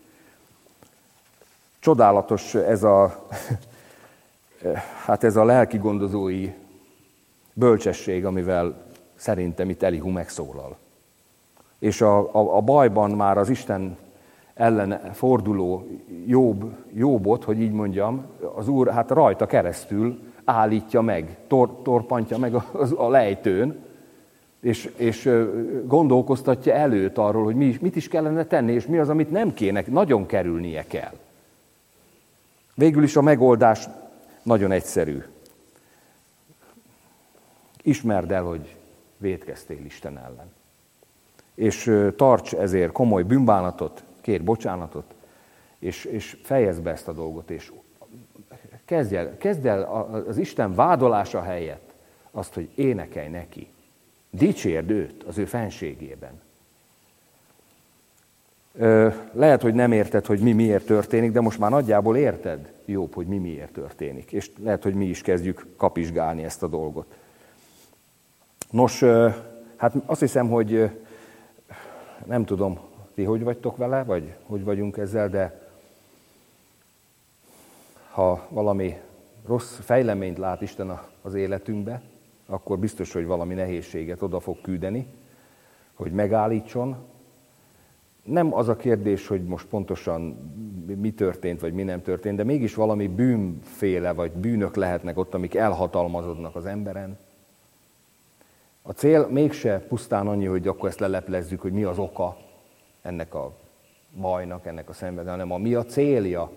Csodálatos ez a lelkigondozói bölcsesség, amivel szerintem itt Elihu megszólal. És a bajban már az Isten ellen forduló Jobbot, hogy így mondjam, az Úr hát rajta keresztül állítja meg, torpantja meg a lejtőn, és gondolkoztatja előtt arról, hogy mit is kellene tenni, és mi az, amit nem kéne, nagyon kerülnie kell. Végül is a megoldás nagyon egyszerű. Ismerd el, hogy vétkeztél Isten ellen. És tarts ezért komoly bűnbánatot, kérj bocsánatot, és fejezd be ezt a dolgot, és kezdj el az Isten vádolása helyett azt, hogy énekelj neki. Dicsérd őt az ő fenségében. Lehet, hogy nem érted, hogy mi miért történik, de most már nagyjából érted, Jobb, hogy mi miért történik. És lehet, hogy mi is kezdjük kapizsgálni ezt a dolgot. Nos, hát azt hiszem, hogy nem tudom, ti hogy vagytok vele, vagy hogy vagyunk ezzel, de ha valami rossz fejleményt lát Isten az életünkbe, akkor biztos, hogy valami nehézséget oda fog küldeni, hogy megállítson. Nem az a kérdés, hogy most pontosan mi történt, vagy mi nem történt, de mégis valami bűnféle, vagy bűnök lehetnek ott, amik elhatalmazodnak az emberen. A cél mégse pusztán annyi, hogy akkor ezt leleplezzük, hogy mi az oka ennek a bajnak, ennek a szenvedésnek, hanem mi a célja.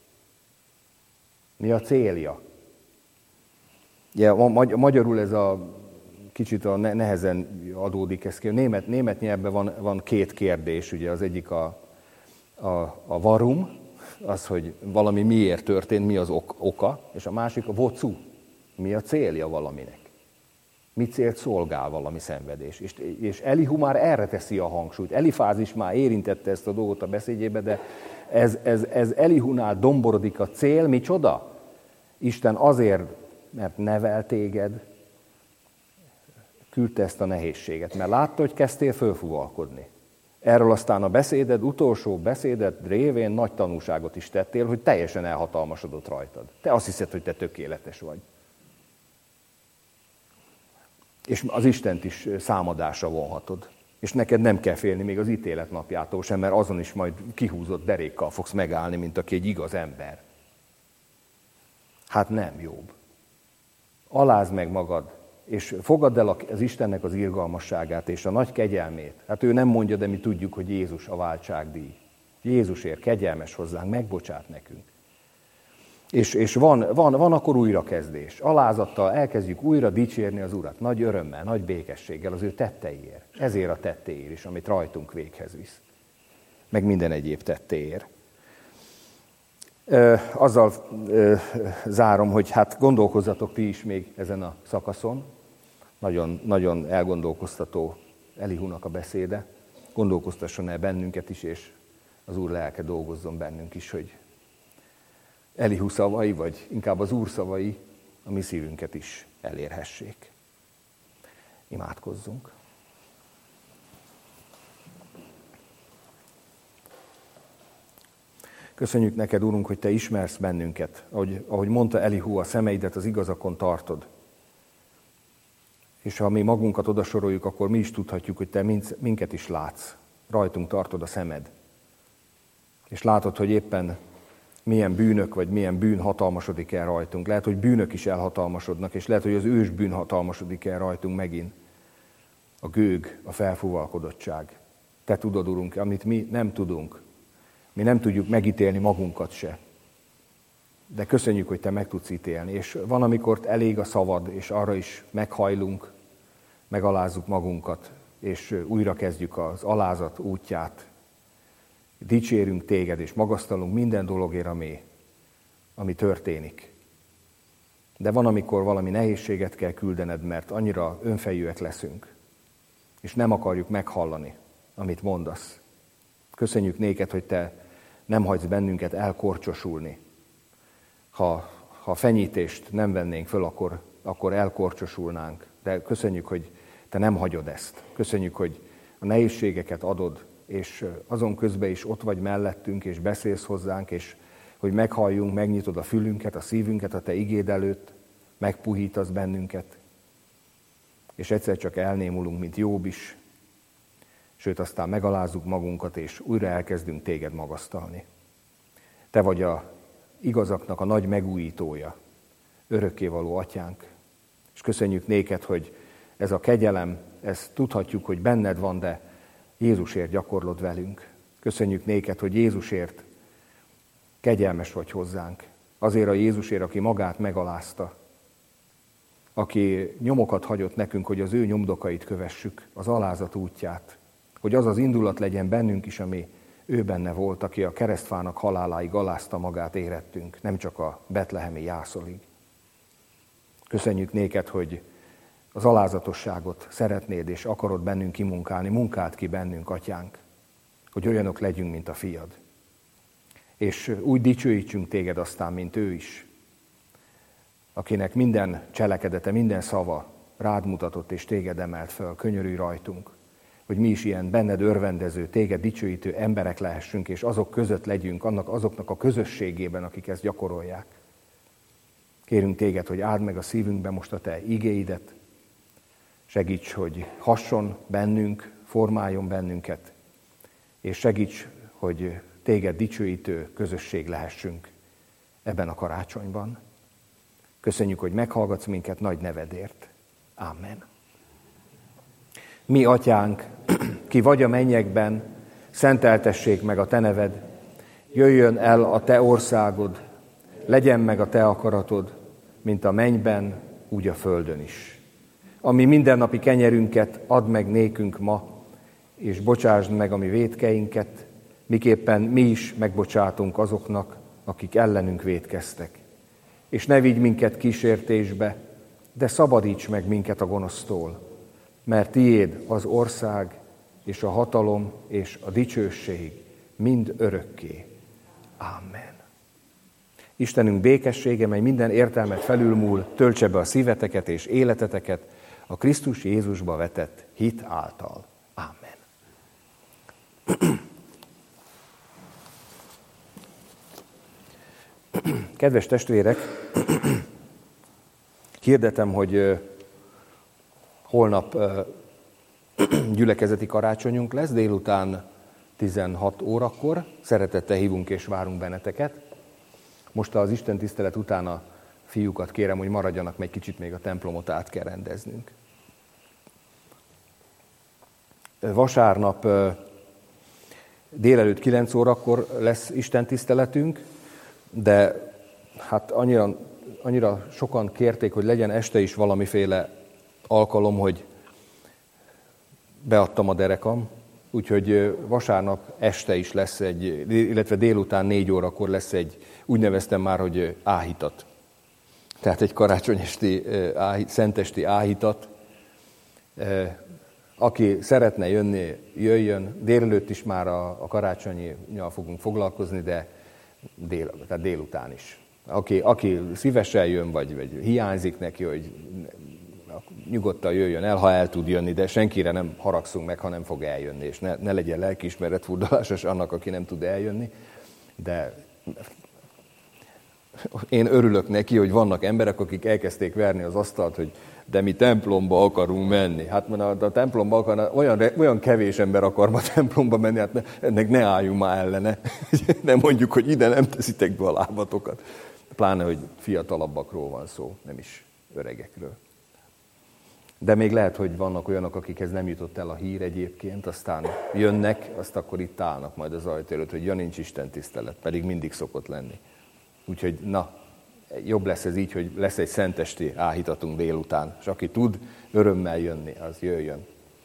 Mi a célja? Ja, magyarul ez a kicsit nehezen adódik ez ki. Német nyelvben van két kérdés, ugye az egyik a varum, az, hogy valami miért történt, mi az oka, és a másik a wozu, mi a célja valaminek. Mi célt szolgál valami szenvedés. És Elihu már erre teszi a hangsúlyt. Elifáz is már érintette ezt a dolgot a beszédjébe, de ez Elihunál domborodik a cél, micsoda? Isten azért, mert nevel téged, küldte ezt a nehézséget, mert látta, hogy kezdtél fölfuvalkodni. Erről aztán a beszéded, utolsó beszéded révén nagy tanúságot is tettél, hogy teljesen elhatalmasodott rajtad. Te azt hiszed, hogy te tökéletes vagy. És az Istent is számadásra vonhatod. És neked nem kell félni még az ítélet napjától sem, mert azon is majd kihúzott derékkal fogsz megállni, mint aki egy igaz ember. Hát nem, Jobb. Alázd meg magad, és fogadd el az Istennek az irgalmasságát és a nagy kegyelmét. Hát ő nem mondja, de mi tudjuk, hogy Jézus a váltságdíj. Jézusért kegyelmes hozzánk, megbocsát nekünk. És van akkor újrakezdés. Alázattal elkezdjük újra dicsérni az Urat, nagy örömmel, nagy békességgel az ő tetteiért. Ezért a tettéért is, amit rajtunk véghez visz. Meg minden egyéb tettéért. Azzal zárom, hogy hát gondolkozzatok ti is még ezen a szakaszon. Nagyon, nagyon elgondolkoztató Elihunak a beszéde. Gondolkoztasson el bennünket is, és az Úr lelke dolgozzon bennünk is, hogy Elihu szavai, vagy inkább az Úr szavai a mi szívünket is elérhessék. Imádkozzunk. Köszönjük neked, Úrunk, hogy te ismersz bennünket. Ahogy mondta Elihu, a szemeidet az igazakon tartod. És ha mi magunkat odasoroljuk, akkor mi is tudhatjuk, hogy te minket is látsz. Rajtunk tartod a szemed. És látod, hogy éppen milyen bűnök, vagy milyen bűn hatalmasodik el rajtunk. Lehet, hogy bűnök is elhatalmasodnak, és lehet, hogy az ős bűn hatalmasodik el rajtunk megint. A gőg, a felfúvalkodottság. Te tudod, Urunk, amit mi nem tudunk. Mi nem tudjuk megítélni magunkat se. De köszönjük, hogy te meg tudsz ítélni. És van, amikor elég a szavad, és arra is meghajlunk, megalázzuk magunkat, és újra kezdjük az alázat útját. Dicsérünk téged, és magasztalunk minden dologért, ami történik. De van, amikor valami nehézséget kell küldened, mert annyira önfejűek leszünk, és nem akarjuk meghallani, amit mondasz. Köszönjük néked, hogy te nem hagysz bennünket elkorcsosulni. Ha fenyítést nem vennénk föl, akkor elkorcsosulnánk. De köszönjük, hogy te nem hagyod ezt. Köszönjük, hogy a nehézségeket adod, és azon közben is ott vagy mellettünk, és beszélsz hozzánk, és hogy meghalljunk, megnyitod a fülünket, a szívünket a te igéd előtt, megpuhítasz bennünket, és egyszer csak elnémulunk, mint Jobb is, sőt, aztán megalázzuk magunkat, és újra elkezdünk téged magasztalni. Te vagy a igazaknak a nagy megújítója, örökkévaló atyánk, és köszönjük néked, hogy ez a kegyelem, ezt tudhatjuk, hogy benned van, de Jézusért gyakorlod velünk. Köszönjük néked, hogy Jézusért kegyelmes vagy hozzánk. Azért a Jézusért, aki magát megalázta, aki nyomokat hagyott nekünk, hogy az ő nyomdokait kövessük, az alázat útját, hogy az az indulat legyen bennünk is, ami ő benne volt, aki a keresztfának haláláig alázta magát, érettünk, nem csak a betlehemi jászolig. Köszönjük néked, hogy az alázatosságot szeretnéd és akarod bennünk kimunkálni, munkáld ki bennünk, atyánk, hogy olyanok legyünk, mint a fiad. És úgy dicsőítsünk téged aztán, mint ő is, akinek minden cselekedete, minden szava rád mutatott és téged emelt föl, könyörülj rajtunk, hogy mi is ilyen benned örvendező, téged dicsőítő emberek lehessünk, és azok között legyünk, azoknak a közösségében, akik ezt gyakorolják. Kérünk téged, hogy áld meg a szívünkbe most a te igéidet, segíts, hogy hasson bennünk, formáljon bennünket, és segíts, hogy téged dicsőítő közösség lehessünk ebben a karácsonyban. Köszönjük, hogy meghallgatsz minket nagy nevedért. Amen. Mi, atyánk, ki vagy a mennyekben, szenteltessék meg a te neved, jöjjön el a te országod, legyen meg a te akaratod, mint a mennyben, úgy a földön is. Ami mindennapi kenyerünket add meg nékünk ma, és bocsásd meg a mi vétkeinket, miképpen mi is megbocsátunk azoknak, akik ellenünk vétkeztek. És ne vigy minket kísértésbe, de szabadíts meg minket a gonosztól, mert tiéd az ország, és a hatalom, és a dicsőség mind örökké. Amen. Istenünk békessége, mely minden értelmet felülmúl, töltse be a szíveteket és életeteket a Krisztus Jézusba vetett hit által. Amen. Kedves testvérek, hirdetem, hogy holnap gyülekezeti karácsonyunk lesz, délután 16 órakor. Szeretettel hívunk és várunk benneteket. Most az Isten tisztelet után a fiúkat kérem, hogy maradjanak, meg kicsit még a templomot át kell rendeznünk. Vasárnap délelőtt 9 órakor lesz Isten tiszteletünk, de hát annyira sokan kérték, hogy legyen este is valamiféle alkalom, hogy beadtam a derekam, úgyhogy vasárnap este is lesz illetve délután 4 órakor lesz egy, úgy neveztem már, hogy áhítat. Tehát egy karácsonyesti, szentesti áhítat. Aki szeretne jönni, jöjjön. Délelőtt is már a karácsonnyal fogunk foglalkozni, de tehát délután is. Aki szívesen jön, vagy hiányzik neki, hogy nyugodtan jöjjön el, ha el tud jönni, de senkire nem haragszunk meg, ha nem fog eljönni, és ne legyen lelkiismeretfurdalásos annak, aki nem tud eljönni. De én örülök neki, hogy vannak emberek, akik elkezdték verni az asztalt, hogy de mi templomba akarunk menni. Hát mert a templomba olyan kevés ember akar ma templomba menni, hát ennek ne álljunk már ellene. Nem mondjuk, hogy ide nem teszitek be a lábatokat. Pláne, hogy fiatalabbakról van szó, nem is öregekről. De még lehet, hogy vannak olyanok, akikhez nem jutott el a hír egyébként, aztán jönnek, azt akkor itt állnak majd az ajtó előtt, hogy ja, nincs Isten tisztelet, pedig mindig szokott lenni. Úgyhogy na, jobb lesz ez így, hogy lesz egy szentesti áhítatunk délután, és aki tud örömmel jönni, az jöjjön.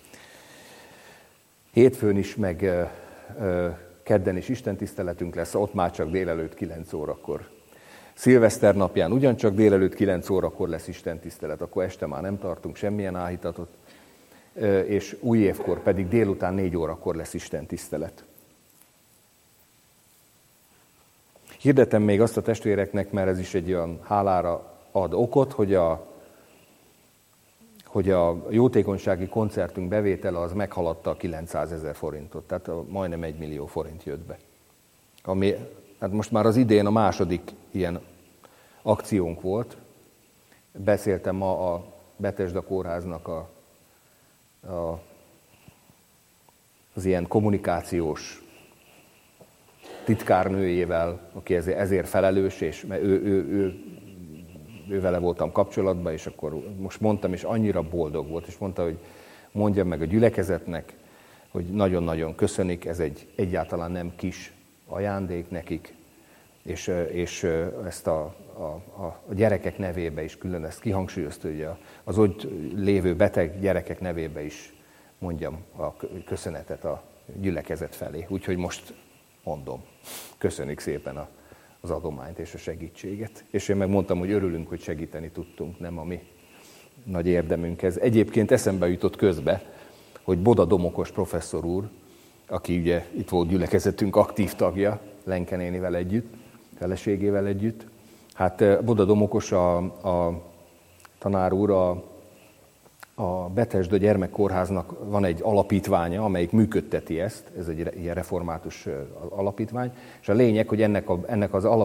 Hétfőn is, meg kedden is istentiszteletünk lesz, ott már csak délelőtt 9 órakor. Szilveszter napján ugyancsak délelőtt 9 órakor lesz istentisztelet, akkor este már nem tartunk semmilyen áhítatot, és új évkor pedig délután 4 órakor lesz istentisztelet. Hirdetem még azt a testvéreknek, mert ez is egy olyan hálára ad okot, hogy a jótékonysági koncertünk bevétele az meghaladta a 900 000 forintot, tehát majdnem 1 millió forint jött be. Ami, hát most már az idén a második ilyen akciónk volt. Beszéltem ma a Betesda kórháznak az ilyen kommunikációs titkárnőjével, aki ezért felelős, és ő vele voltam kapcsolatban, és akkor most mondtam, és annyira boldog volt, és mondta, hogy mondjam meg a gyülekezetnek, hogy nagyon-nagyon köszönik, ez egy egyáltalán nem kis ajándék nekik, és ezt a gyerekek nevébe is külön ezt kihangsúlyozta, hogy az ott lévő beteg gyerekek nevébe is mondjam a köszönetet a gyülekezet felé. Úgyhogy most mondom, köszönjük szépen az adományt és a segítséget. És én meg mondtam, hogy örülünk, hogy segíteni tudtunk, nem a mi nagy érdemünk ez. Egyébként eszembe jutott közbe, hogy Boda Domokos professzor úr, aki ugye itt volt gyülekezetünk aktív tagja, Lenke nénivel együtt, feleségével együtt. Hát Boda Domokos a tanár úr a Bethesda Gyermekkórháznak van egy alapítványa, amelyik működteti ezt, ez egy ilyen református alapítvány, és a lényeg, hogy ennek az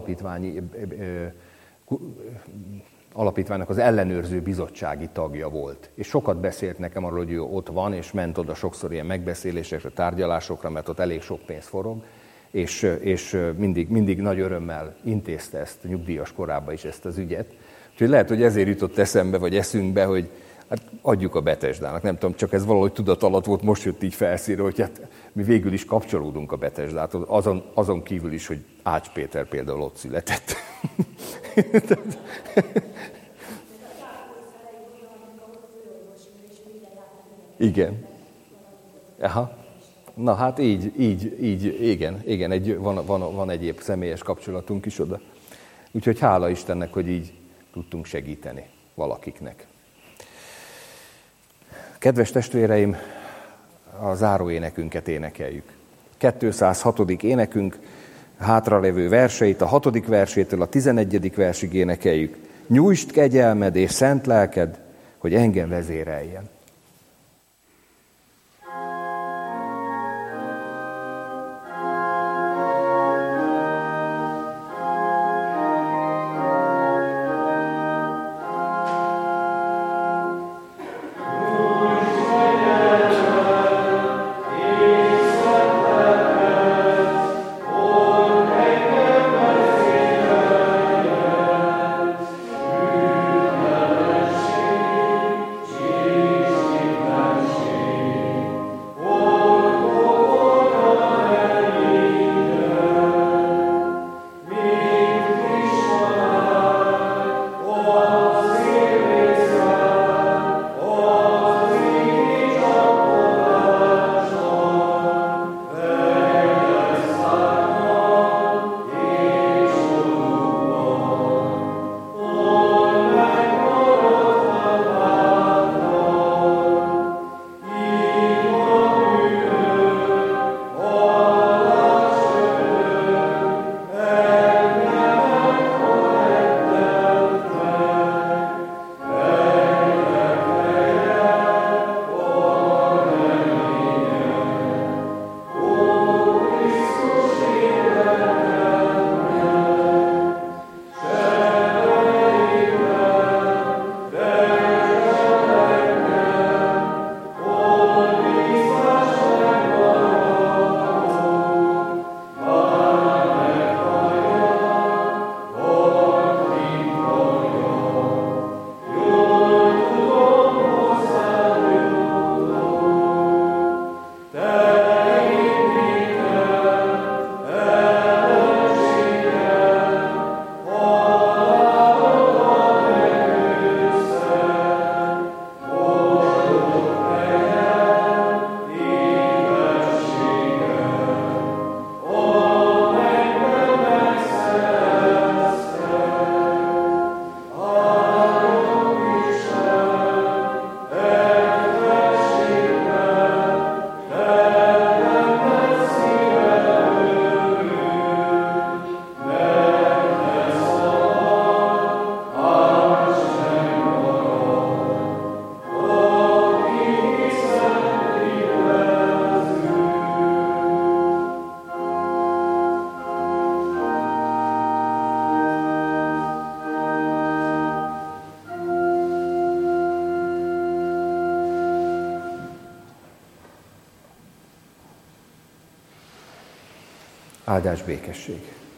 alapítványnak az ellenőrző bizottsági tagja volt. És sokat beszélt nekem arról, hogy ő ott van, és ment oda sokszor ilyen megbeszélésekre, tárgyalásokra, mert ott elég sok pénz forog, és mindig nagy örömmel intézte ezt nyugdíjas korában is ezt az ügyet. Úgyhogy lehet, hogy ezért jutott eszembe, vagy eszünkbe, hogy hát adjuk a Bethesdának. Nem tudom, csak ez valahogy tudat alatt volt, most jött így felszínre, hogy hát mi végül is kapcsolódunk a Bethesdától, azon kívül is, hogy Ács Péter például ott született. Igen. Aha. Na hát így igen, van egyéb személyes kapcsolatunk is oda. Úgyhogy hála Istennek, hogy így tudtunk segíteni valakiknek. Kedves testvéreim, a záróénekünket énekeljük. 206. énekünk hátralevő verseit, a 6. versétől a 11. versig énekeljük. Nyújtsd kegyelmed és szent lelked, hogy engem vezéreljen. Áldás békesség!